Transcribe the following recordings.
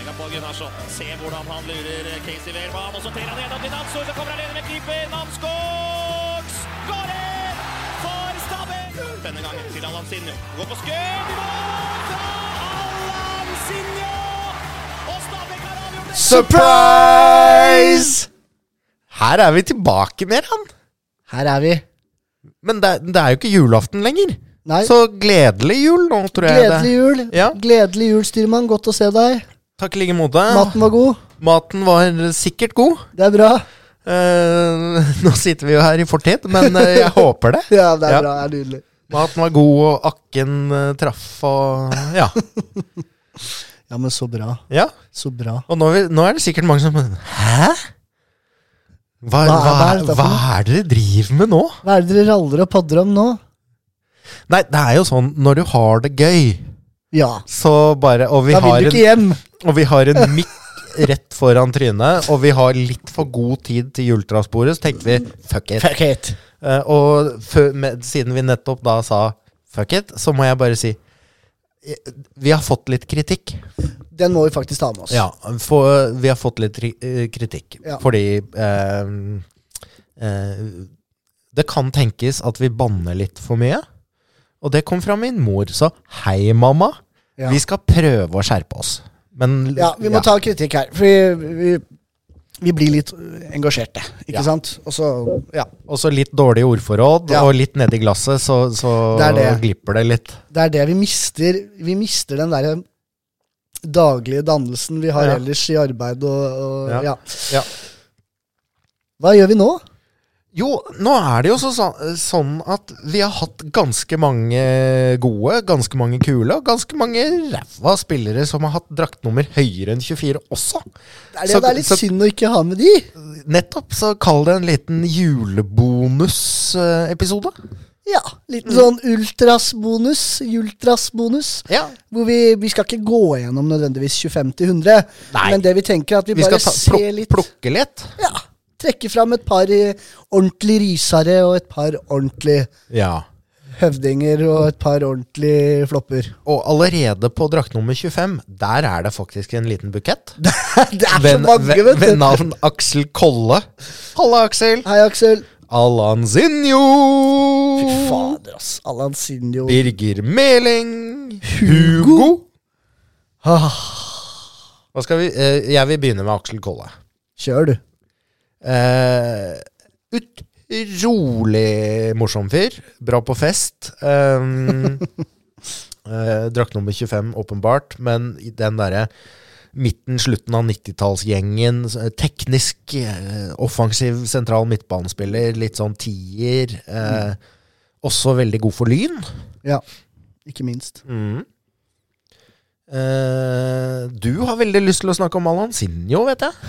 Spiller på Gunnarsson. Se hvordan han lurer Casey Wehrmann. Og så tar han gjennom til Namsgaard. Så kommer han alene med keeper. Namsgaard skårer for Stabæk. Denne gangen til Alansinho. Går på skudd. Fra Alansinho. Og Stabæk har avgjort det. Surprise! Her vi tilbake med han. Her vi. Men det jo ikke julaften lenger. Nei. Så gledelig jul nå, tror jeg. Gledelig jul. Ja. Gledelig jul, styrmann. Godt å se deg. Takk like måte. Maten var god. Maten var sikkert god. Det bra. Nå sitter vi jo her i fortid, men jeg håper det. Ja, det bra. Det nydelig. Maten var god, og akken traff, og ja. Ja, men så bra. Ja. Så bra. Og nå det sikkert mange som Hæ? Hva dere driver med nå? Hva dere raller og padder om nå? Nei, det jo sånn, når du har det gøy, Ja. så bare, og vi Da vil du ikke hjem. Og vi har en mikk rett foran trynet, og vi har litt for god tid til juletransporet, så tenkte vi, fuck it. Fuck it. Og siden vi nettopp da sa fuck it, så må jeg bare si, vi har fått litt kritikk. Den må vi faktisk ta med oss. Ja, vi har fått litt kritikk, Ja. fordi det kan tenkes at vi banner litt for mye, og det kom fra min mor, så hei mamma, Ja. vi skal prøve å skjerpe oss. Men, Ja, vi må ta kritikk her, for vi blir litt engasjerte, ikke sant? Og så, ja. Og så litt dårlig ordforråd, Ja. og litt ned i glasset, så Det glipper det litt. Det det vi mister. Vi mister den der daglige dannelsen vi har Ja. ellers i arbeid og Ja. ja. Ja. Hva gjør vi nå? Jo, nå det jo sånn at vi har hatt ganske mange gode, ganske mange kule, og ganske mange ræva spillere som har hatt draktnummer høyere enn 24 også. Det er litt synd å ikke ha med de. Nettopp, så kall det en liten julebonus-episode. Ja, liten sånn ultrasbonus, Ja. hvor vi skal ikke gå gjennom nødvendigvis 25-100, Nei. men det vi tenker at vi Vi bare skal ser litt, plukke litt. ja, trekke fram et par ordentlig rysare og et par ordentlig Ja. høvdinger og et par ordentlig flopper. Og allerede på draktnummer 25, der det faktisk en liten bukett. Det så mange, vet Ved du. navn Aksel Kolle. Halla, Aksel. Hei, Aksel. Alansinho. Fy fader, ass. Alansinho. Birger Meling. Hugo. Ah, Hva skal vi? Jeg vil begynne med Aksel Kolle. kjør du. Utrolig morsom fyr. Bra på fest. Drakt nummer 25, åpenbart. Men i den derre slutten av 90-tallsgjengen, teknisk, offensiv sentral midtbanespiller, litt sånn tier. Også veldig god for Lyn. Ja, ikke minst. Du har veldig lyst til å snakke om Alansinho, vet jeg.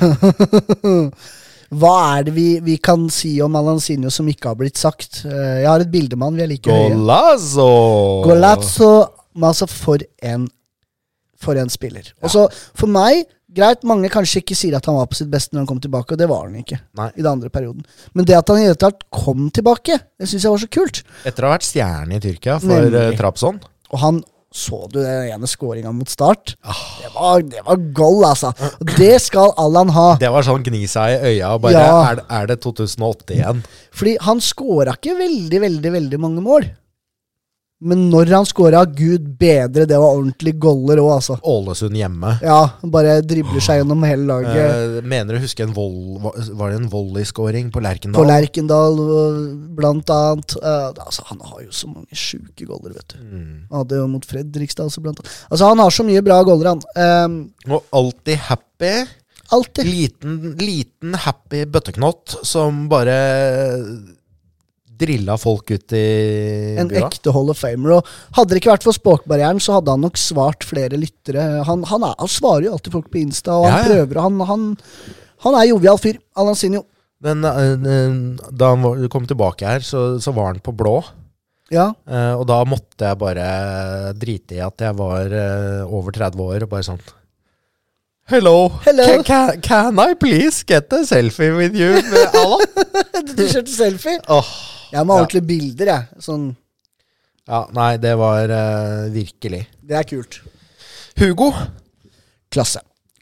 Hva det vi kan si om Alansinho som ikke har blitt sagt? Jeg har et bilde med han, vi like høye. Golazzo, men altså for en spiller. Og så for meg, greit, mange kanskje ikke sier at han var på sitt beste når han kom tilbake, og det var han ikke. Nei. I den andre perioden. Men det at han i det tatt kom tilbake, det synes jeg var så kult. Etter å ha vært stjerne i Tyrkia for Nemlig. Trabzon. Og han, så du den ene scoringen mot start? Det var goal, altså. Og det skal Allan ha. Det var sånn gni seg i øya og bare, Ja. det 2008 igjen? Fordi han skåret ikke veldig mange mål. Men når han skåret, Gud bedre, det var ordentlig goller også, altså. Ålesund hjemme. Ja, han bare dribler seg gjennom hele laget. Mener du husker var det en volley-scoring på På Lerkendal? Lerkendal, blant annet. Altså, han har jo så mange syke goller, vet du. Han hadde jo mot Fredrikstad også, blant annet. Altså, han har så mye bra goller, han. Og alltid happy. Alltid. Liten happy bøtteknott som bare drilla folk ut i En bua. ekte Hall of Famer. Og hadde det ikke vært for språkbarrieren, så hadde han nok svart flere lyttere. Han svarer jo alltid folk på Insta, og han Ja, ja. prøver, og han jovial fyr, Alansinho. Men da han kom tilbake her, så var han på blå. Ja, Og da måtte jeg bare drite i at jeg var over 30 år, og bare sånn Hello. Can I please get a selfie with you, Alan? du kjørte selfie. Jeg må ha ordentlige bilder, jeg. Sånn, Ja, nei, det var virkelig. det kult. Hugo. Klasse.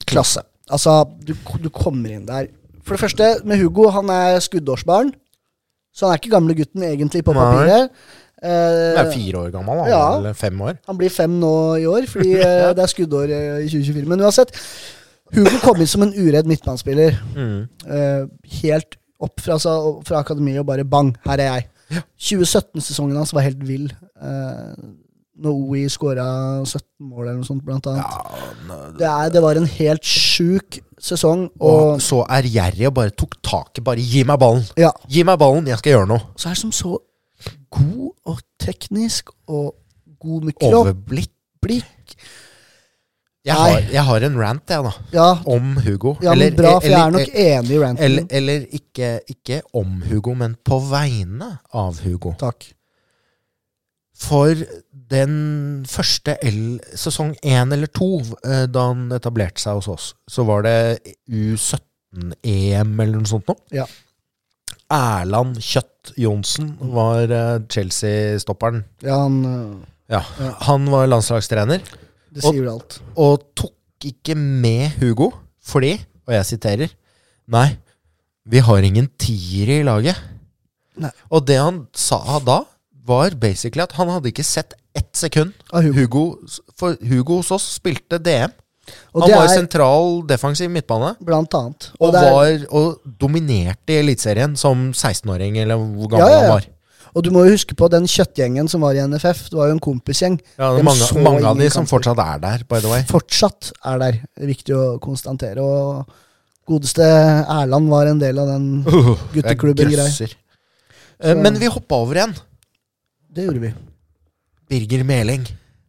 klasse. Altså, du kommer inn der. For det første, med Hugo, han skuddårsbarn. Så han ikke gamle gutten egentlig på papiret. Han 4 år gammel, ja. Eller 5 år. Han blir 5 nå i år, fordi det skuddår i 2024. Men uansett, Hugo kom inn som en uredd midtbanespiller. Helt opp fra akademiet og bare bang, her jeg. 2017-sesongen hans var helt vill. Når OI skåret 17 mål eller noe sånt, blant annet. Det var en helt sjuk sesong. Og så gjerrig og bare tok taket. Bare gi meg ballen. Ja. Gi meg ballen, jeg skal gjøre noe. Så det som så god og teknisk og god med kropp. Overblikk. Jeg har en rant, jeg da. Ja. Om Hugo. Ja, men bra, for jeg nok enig i ranten. Eller ikke om Hugo, men på vegne av Hugo. Takk. For den første sesong 1 eller 2, da han etablerte seg hos oss, så var det U17-EM eller noe sånt nå. Ja. Erland Kjøtt Johnsen var Chelsea-stopperen. Ja, han var landslagstrener. Det sier vel alt. Og tok ikke med Hugo, fordi, og jeg siterer, nei, vi har ingen tiere i laget. Nei. Og det han sa da, var basically at han hadde ikke sett 1 sekund av Hugo. For Hugo hos oss spilte DM. Og han var sentral defensiv midtbane. Blant annet. Og dominerte i elitserien som 16-åring, eller hvor gammel han var. Og du må jo huske på den kjøttgjengen som var i NFF. Det var jo en kompisgjeng. Ja, mange av de som fortsatt der, by the way. Fortsatt der. Det er viktig å konstatere. Og godeste Erland var en del av den gutteklubben-greia. Men vi hoppet over igjen. Det gjorde vi. Birger Meling.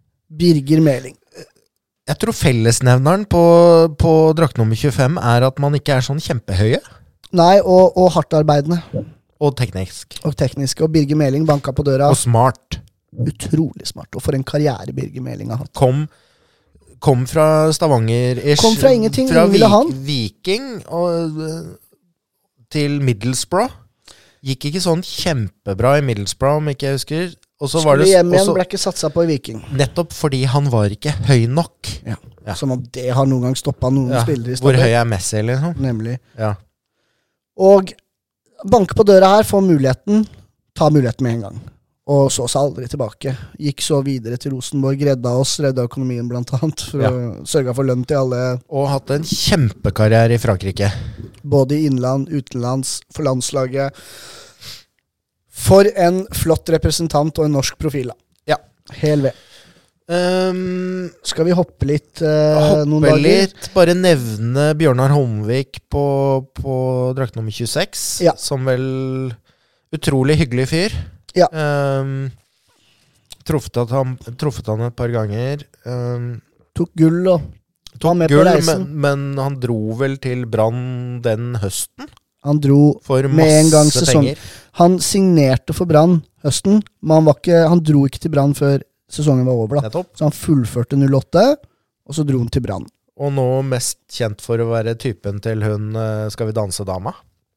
Jeg tror fellesnevneren på drakt nummer 25 at man ikke sånn kjempehøye. Nei, og hardt arbeidende. Og teknisk. Og Birger Meling banka på døra. Og smart. Utrolig smart. Og for en karriere Birger Meling har hatt. Kom fra Stavanger. Kom fra ingenting. Fra Viking til Middlesbrough. Gikk ikke sånn kjempebra i Middlesbrough, om ikke jeg husker. Og så var det hjem igjen, ble ikke satsa på i Viking. Nettopp fordi han var ikke høy nok. Ja. Som om det har noen gang stoppet noen spillere i stedet. Hvor høy Messi, liksom? Nemlig. Ja. Og banke på døra her, få muligheten, ta muligheten med en gang. Og så aldri tilbake. Gikk så videre til Rosenborg, redda økonomien blant annet, for å sørge for lønn til alle. Og hatt en kjempekarriere i Frankrike. Både i innland, utenlands, for landslaget. For en flott representant og en norsk profil. Ja. Hel ved. Skal vi hoppe litt noen dager? Litt, bare nevne Bjørnar Holmvik på drakt nummer 26, som vel utrolig hyggelig fyr. Ja. Truffet han et par ganger. Tok gull men han dro vel til Brann den høsten? Han dro for med en gang sesong. Penger. Han signerte for Brann høsten, men han dro ikke til Brann før sesongen var over. Da. Så han fullførte 08, og så dro han til Brann. Og nå mest kjent for å være typen til hun Skal vi danse-dama.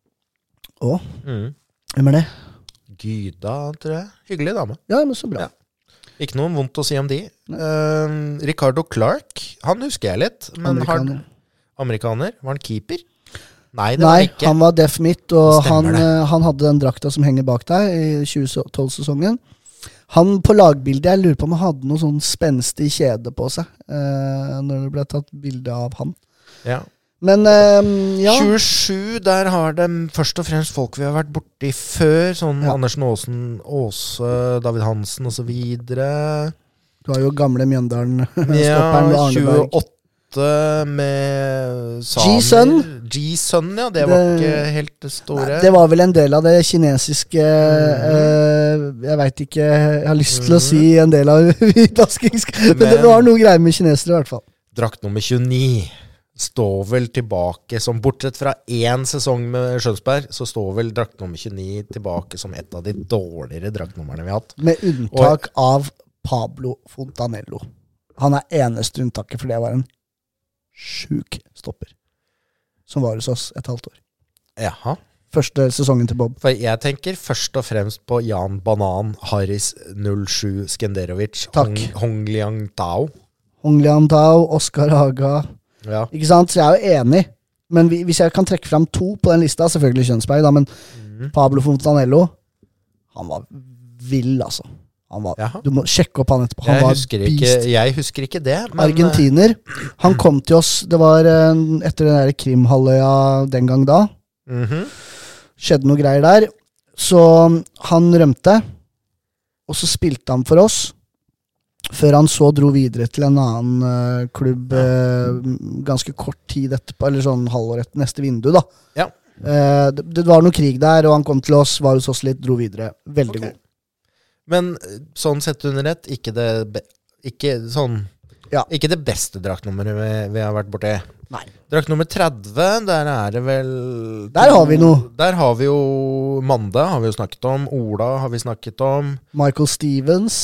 Hvem det? Gyda, tror jeg. Hyggelig dame. Ja, men så bra. Ja. Ikke noe vondt å si om de. Ricardo Clark, han husker jeg litt. Men amerikaner. Var han keeper? Nei, det var ikke. Han var def midt, og han hadde den drakta som henger bak deg i 2012-sesongen. Han på lagbildet, jeg lurer på om han hadde noe sånn spenstig kjede på seg når det ble tatt bilde av han. Ja. Men, 27, der har de først og fremst folk vi har vært borti før, sånn Andersen Aasen, Åse, David Hansen og så videre. Du har jo gamle Mjøndalen. Ja, 28 med samer. G-Sun, ja, det var ikke helt det store. Nei, det var vel en del av det kinesiske, jeg vet ikke, jeg har lyst til å si en del av hvitvaskingsk, men det var noe greier med kinesere i hvert fall. Drakt nummer 29 står vel tilbake som, bortsett fra 1 sesong med Skjønsberg, så står vel drakt nummer 29 tilbake som et av de dårligere draktnummerne vi har hatt. Med unntak av Pablo Fontanello. Han eneste unntaket, for det var en sjuk stopper som var hos oss et halvt år. Jaha. Første sesongen til Bob. For jeg tenker først og fremst på Jan Banan, Haris 07 Skenderovic, Hong Liang Tao. Hong Liang Tao, Oskar Haga. Ja. Ikke sant? Så jeg er jo enig. Men hvis jeg kan trekke fram 2 på den lista, selvfølgelig Kjønsberg, da, men Pablo Fontanello, han var vill, altså. Du må sjekke opp han etterpå. Han var beast. Jeg husker ikke det. Men Argentiner. Han kom til oss, det var etter den der Krimhalvøya den gang da. Skjedde noe greier der. Så han rømte, og så spilte han for oss, før han så dro videre til en annen klubb ganske kort tid etterpå, eller sånn halvår etter neste vindu da. Ja. Det var noe krig der, og han kom til oss, var hos oss litt, dro videre. Veldig god. Men sånn sett under ett, ikke det beste draktnummeret vi har vært borti. Nei. Drakt nummer 30, der er det vel... Der har vi noe. Der har vi jo Mande, har vi jo snakket om. Ola har vi snakket om. Michael Stevens.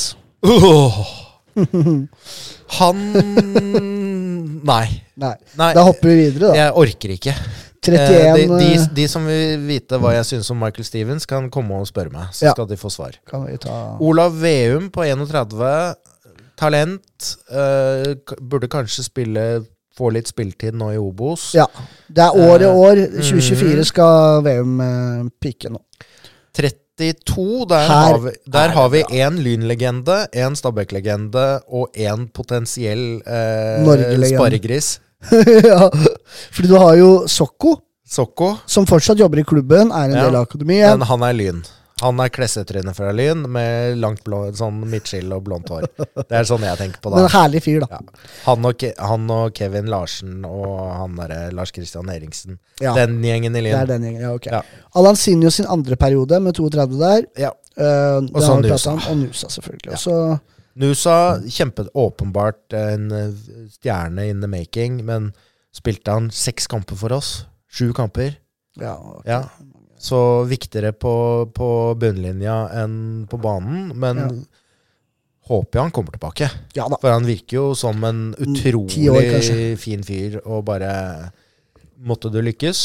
Han... Nei. Da hopper vi videre da. Jeg orker ikke. 31... De som vil vite hva jeg synes om Michael Stevens, kan komme og spørre meg, så skal de få svar. Kan vi ta... Olav Veum på 31, talent, burde kanskje få litt spilletid nå i Obos. Ja, det er år. 2024 skal Veum pikke nå. 32, der har vi en Lynlegende, en Stabæk-legende og en potensiell sparegris. Ja, fordi du har jo Sokko, som fortsatt jobber i klubben, er en del av akademiet. Men han er Lyn. Han er klessetrynet fra Lyn, med langt sånn midtskill og blondt hår. Det er sånn jeg tenker på da. Men en herlig fyr da. Ja. Han og Kevin Larsen og han der Lars Christian Eringsen. Ja. Den gjengen i Lyn. Det er den gjengen, ja, ok. Ja. Allan Sinjo sin andre periode med 32 der. Ja. Og så Nusa. Og Nusa selvfølgelig. Ja. Også Nusa, åpenbart en stjerne in the making, men spilte han 6 kamper for oss? 7 kamper? Ja, okay. Ja. Så viktigere på bunnlinja enn på banen, men håper jeg han kommer tilbake. Ja da. For han virker jo som en utrolig fin fyr, og bare måtte du lykkes.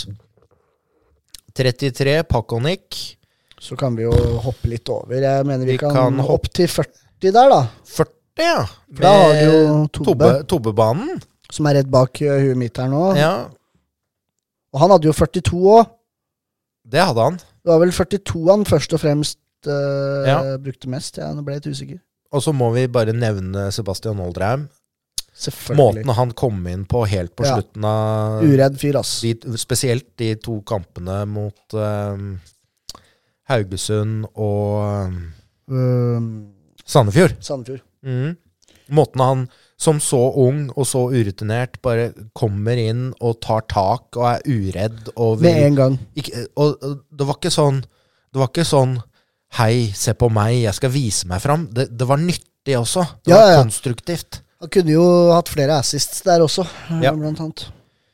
33, Pakonik. Så kan vi jo hoppe litt over. Jeg mener vi kan opp til 40 der da. 40, ja. Da har du jo Tobbebanen. Som er rett bak huet mitt her nå. Ja. Og han hadde jo 42 også. Det hadde han. Det var vel 42 han først og fremst brukte mest. Ja, nå ble jeg litt usikker. Og så må vi bare nevne Sebastian Oldreim. Måten han kom inn på helt på slutten av... Uredd fyr, ass. Spesielt de 2 kampene mot Haugesund og Sandefjord. Måten han som så ung og så urutinert bare kommer inn og tar tak og er uredd og med en gang. Og det var ikke sånn hei, se på meg, jeg skal vise meg fram. Det var nyttig også. Det var konstruktivt. Han kunne jo hatt flere assists der også, blant annet.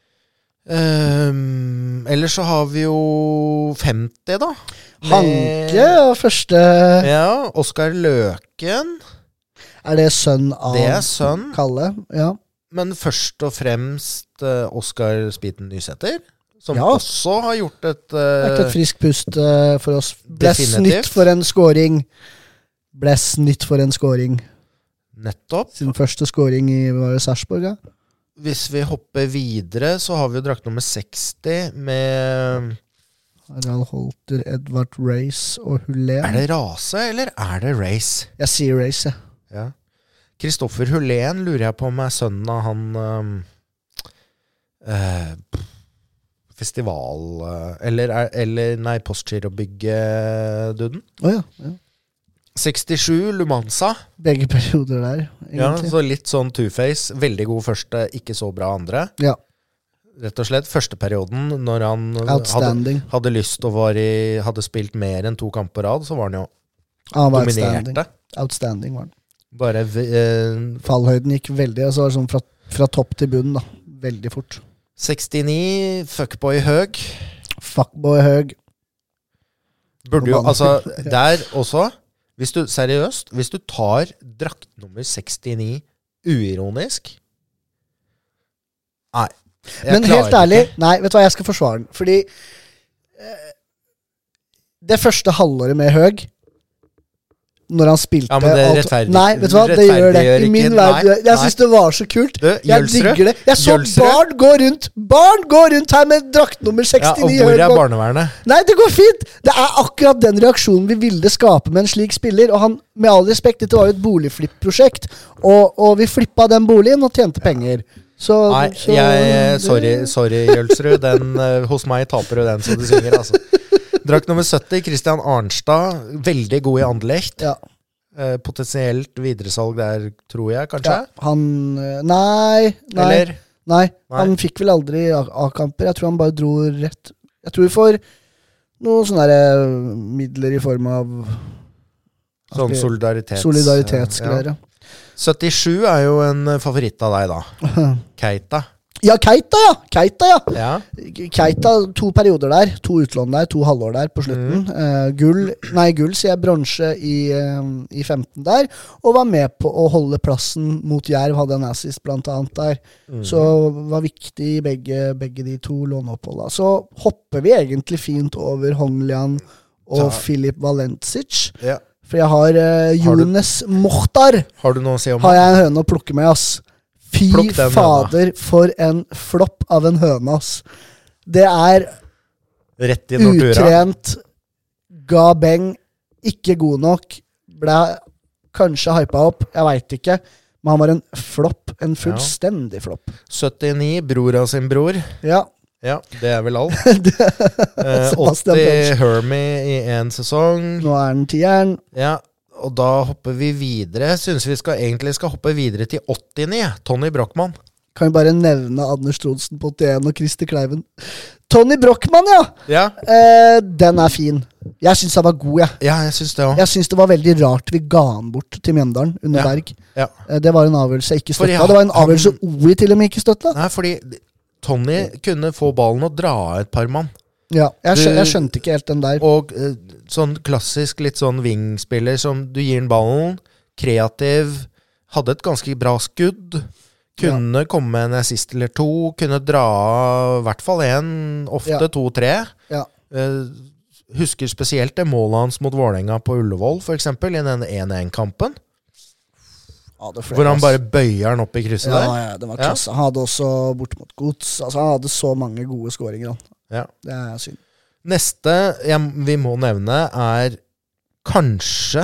Ellers så har vi jo 50 da. Hanke og første... Ja, Oskar Løken. Er det sønn av Kalle? Ja. Men først og fremst Oskar Spiten Nysæter, som også har gjort et et frisk pust for oss. Ble snytt for en scoring. Nettopp. Sin første scoring i Sarpsborg. Hvis vi hopper videre, så har vi jo drakt nummer 60 med Harald Holter, Edvard Race og Hullén. Er det Rase, eller er det Race? Jeg sier Race, ja. Ja. Kristoffer Hullén lurer jeg på om er sønnen av han festival eller Postgirobygge-duden. Ja. 67 Lumansa. Begge perioder der, egentlig. Ja, så litt sånn two-face. Veldig god første, ikke så bra andre. Ja. Rett og slett, første perioden, når han hadde lyst og hadde spilt mer enn 2 kamper på rad, så var han jo dominerte. Outstanding var han. Bare fallhøyden gikk veldig, altså sånn fra topp til bunn da, veldig fort. 69 Fuckboy Høg. Burde jo, altså der også, hvis du tar drakt nummer 69 uironisk, nei, men helt ærlig, nei, vet du hva, jeg skal forsvare den, fordi det første halvåret med Høg, når han spilte Ja, men det rettferdig- Nei, vet du hva, det gjør det. I min ikke- verden. nei, Jeg synes det var så kult. Du, Jeg Jølsrud, digger det. Jeg så Jølsrud. barn gå rundt her med drakt nummer 69. Ja, og hvor Hør på- barnevernet? Nei, det går fint! Det er akkurat den reaksjonen vi ville skape med en slik spiller. Og han, med all respekt, dette var jo et boligflipp-prosjekt, og vi flippa den boligen og tjente penger. Så, Nei, sorry Jølsrud. Den, hos meg taper du den, så du synger, altså. Drakt nummer 70, Christian Arnstad. Veldig god i Anderlecht. ja. Potensielt videresalg der, tror jeg, kanskje? Ja, han Nei. Eller? Nei, han fikk vel aldri A-kamper. Jeg tror han bare dro rett. Jeg tror vi får noen sånne der, midler i form av Sånn solidaritetsgreier. Ja. 77 er jo en favoritt av deg, da. Keita. Ja, Keita, ja! Ja. Keita, 2 perioder der. 2 utlån der, 2 halvår der på slutten. Gull, sier jeg, bronse i 15 der. Og var med på å holde plassen mot Jerv, hadde en assist blant annet der. Så var viktig i begge de 2 låneoppholdene. Så hopper vi egentlig fint over Honglian og Filip Valencic. Ja. For jeg har Jonas Mohtar. Har du noe å si om Har jeg en høne å plukke med, ass. Fy fader, for en flopp av en høne, ass. Det er Rett i Nortura. utrent, ga beng, ikke god nok, ble kanskje hypa opp, jeg vet ikke, men han var en flopp, en fullstendig flopp. 79, bror av sin bror. Ja. Ja, det er vel alt. Sebastian 80 Pønsk. Hermie i en sesong. Nå er den 10'eren. Ja, og da hopper vi videre. Synes vi egentlig skal hoppe videre til 89. Tony Brochmann. Kan vi bare nevne Anders Trodsen på 81 og Christer Kleiven. Tony Brochmann, ja! Ja, Den er fin. Jeg synes han var god, jeg. ja jeg synes det også. Jeg synes det var veldig rart vi ga han bort til Mjøndalen under Ja. Berg. Ja. Det var en avgjørelse jeg ikke Fordi støtta. Det var en avgjørelse OI til og med ikke støtta. Nei, fordi Tony kunne få ballen og dra av et par mann. Ja, jeg skjønte ikke helt den der. Og sånn klassisk litt sånn wingspiller som du gir den ballen, kreativ, hadde et ganske bra skudd, kunne komme med en assist eller 2, kunne dra av i hvert fall 1, ofte 2-3. Ja. Husker spesielt det målet hans mot Vålerenga på Ullevål, for eksempel, i den 1-1-kampen. Hvor han bare bøyer den opp i krysset der. Ja, det var klasse. Han hadde også bort mot Gods. Altså, han hadde så mange gode skåringer. Ja. Det er synd. Neste vi må nevne er kanskje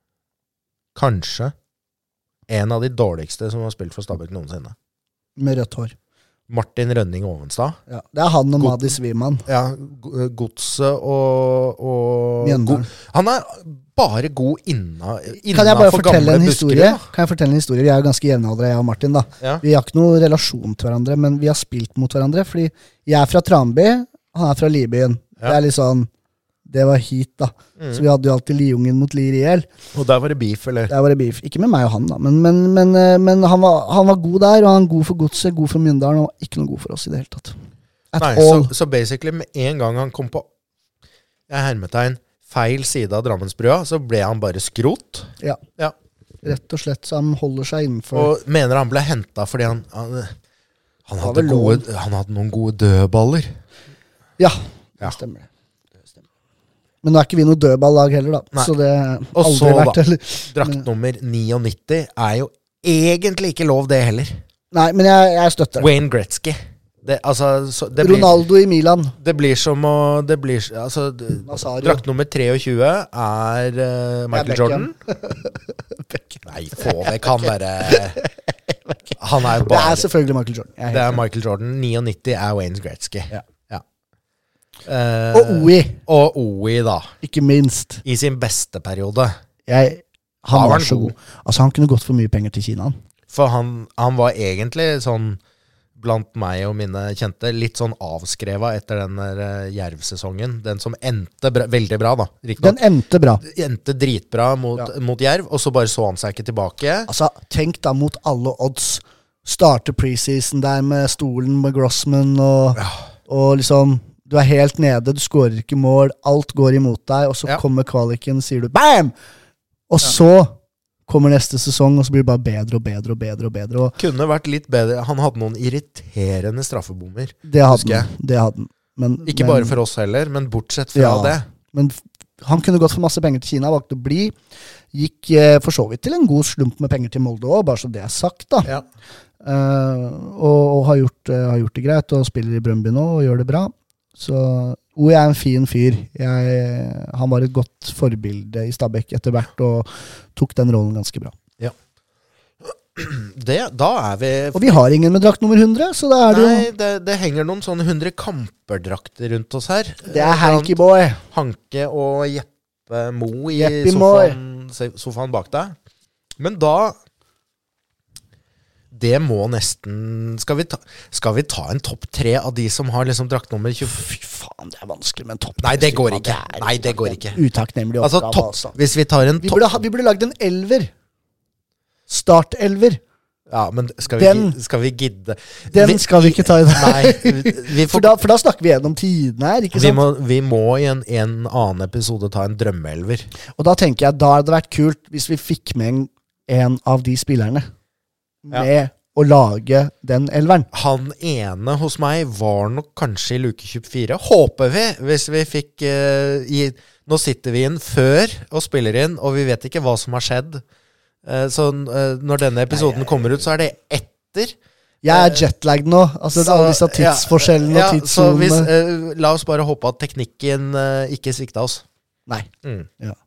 en av de dårligste som har spilt for Stabæk noensinne. Med rødt hår. Martin Rønning Ovenstad. Ja, det er han og Madis Wiman. Ja, Godset og Mjøndalen. Han er bare god innenfor Kan jeg bare fortelle gamle en historie? Buskerud, Kan jeg fortelle en historie? Vi er jo ganske jevnaldrende, jeg og Martin, da. Ja. Vi har ikke noe relasjon til hverandre, men vi har spilt mot hverandre. Fordi jeg er fra Tranby, han er fra Libyen. Ja. Det er litt sånn Det var hit, da. Så vi hadde jo alltid Liungen mot Liriel. Og der var det beef, eller? Der var det beef. Ikke med meg og han, da. Men han var god der, og han var god for Godset, god for Mjøndalen. Han var ikke noe god for oss i det hele tatt. At Nei, all. så basically med en gang han kom på hermetegn feil side av Drammensbrua, så ble han bare skrot. Ja. Ja. Rett og slett, så han holder seg innenfor. Og mener han ble hentet fordi han var vel hadde noen gode dødballer. Ja, Ja. det stemmer. Men nå er ikke vi noe dødballag heller, da. Nei. Så det har Og aldri så, vært da. heller. Drakt nummer 99 er jo egentlig ikke lov, det heller. Nei, men jeg støtter det. Wayne Gretzky. Det blir, Ronaldo i Milan. det blir som å Nazario. Drakt nummer 23 er Michael Jordan. Nei, få vekk han derre Han er jo Det bare er selvfølgelig Michael Jordan. Jeg er Det helt er Michael Jordan. 99 er Wayne Gretzky. Ja. Ja. Og OI, Og OI, da. ikke minst. I sin beste periode. Han var var han så god. god. Altså, han kunne gått for mye penger til Kina. Han. For han var egentlig sånn, blant meg og mine kjente, litt sånn avskreva etter den der Jerv-sesongen. Den som endte veldig bra, da. Den endte bra. Endte dritbra mot Jerv, og så bare så han seg ikke tilbake. Altså, tenk da mot alle odds. Starte preseason der med stolen med Grossman, og liksom du er helt nede, du skårer ikke mål, alt går imot deg, og så kommer kvaliken, sier du BAM! Og så kommer neste sesong, og så blir det bare bedre og bedre og bedre og bedre. Og Kunne vært litt bedre. Han hadde noen irriterende straffebommer. det hadde husker jeg. han. Det hadde han. Men, Ikke bare for oss heller, men bortsett fra det. Men han kunne gått for masse penger til Kina, valgte å bli. Gikk for så vidt til en god slump med penger til Molde også, bare så det sagt da. Ja. Og har gjort det greit, og spiller i Brøndby nå, og gjør det bra. Så Oi en fin fyr. Han var et godt forbilde i Stabæk etter hvert, og tok den rollen ganske bra. Ja. Da vi... Og vi har ingen med drakt nummer 100, så da det Nei, jo... det henger noen sånne 100 kamperdrakter rundt oss her. Det Hanky Boy. Hanke og Jeppe Mo i sofaen bak deg. Men da... Det må nesten... Skal vi ta en topp 3 av de som har liksom drakt nummer 20? Fy faen, det vanskelig med en topp 3. Nei, det går ikke. Nei, det går ikke. Utakknemlig oppgave, altså. Hvis vi tar en topp... Vi burde lagd en elver. Start-elver. Ja, men skal vi gidde? Den skal vi ikke ta i dag. Nei, for da snakker vi gjennom tidene her, ikke sant? Vi må i en annen episode ta en drømmeelver. Og da tenker jeg, da hadde det vært kult hvis vi fikk med en av de spillerne med å lage den elveren. Han ene hos meg var nok kanskje i luke 24. Håper vi, hvis vi fikk nå sitter vi inn før og spiller inn, og vi vet ikke hva som har skjedd. Så når denne episoden kommer ut, så det etter. Jeg jetlagd nå, altså alle disse tidsforskjellene og tidszonene. Så la oss bare håpe at teknikken ikke svikta oss. Nei. Ja.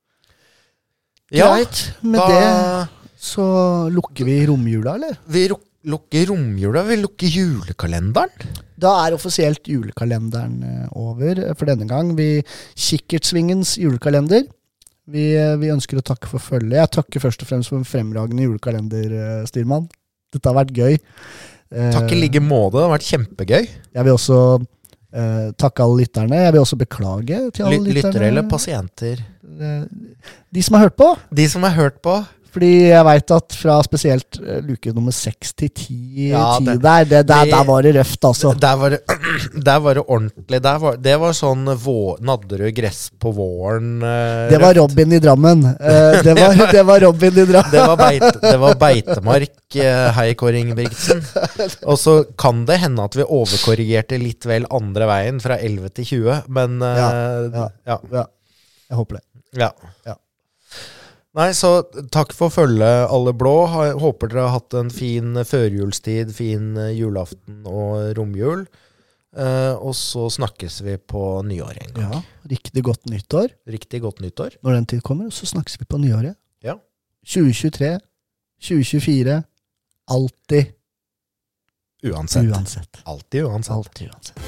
Greit, med det så lukker vi romjula, eller? Vi lukker romjula, vi lukker julekalenderen. Da offisielt julekalenderen over for denne gang. Kikkertsvingens julekalender. Vi ønsker å takke for følget. Jeg takker først og fremst for en fremragende julekalender, Styrman. Dette har vært gøy. Takk i like måte, det har vært kjempegøy. Jeg vil også takke alle lytterne. Jeg vil også beklage til alle lytterne. Lyttere eller pasienter? De som har hørt på. De som har hørt på. Fordi jeg vet at fra spesielt luke nummer 6 til 10, der var det røft, altså. Der var det ordentlig. Det var sånn Nadderud gress på våren. Det var Robin i Drammen. Det var Robin i Drammen. Det var beitemark. Hei, Kåre Ingebrigtsen. Og så kan det hende at vi overkorrigerte litt vel andre veien fra 11 til 20, men ja. Jeg håper det. Ja. Nei, så takk for følget, alle blå. Håper dere har hatt en fin førjulstid, fin julaften og romjul. Og så snakkes vi på nyåret en gang. Ja, riktig godt nyttår. Riktig godt nyttår. Når den tid kommer, så snakkes vi på nyåret. Ja. 2023, 2024, alltid. Uansett. Uansett. Alltid uansett. Alltid uansett.